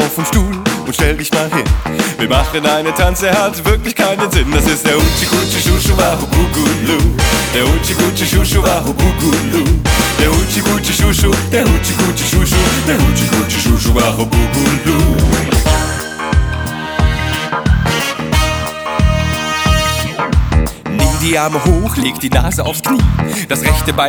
vom Stuhl und stell dich mal hin. Wir machen einen Tanz, der hat wirklich keinen Sinn. Das ist der Uchi-Gucci-Schuschu-Wahu-Gugulu. Der Uchi-Gucci-Schuschu-Wahu-Gugulu. Der Uchi-Gucci-Schuschu, der Uchi-Gucci-Schuschu, der Uchi-Gucci-Schuschu-Wahu-Gugulu. Die Arme hoch, leg die Nase aufs Knie. Das rechte Bein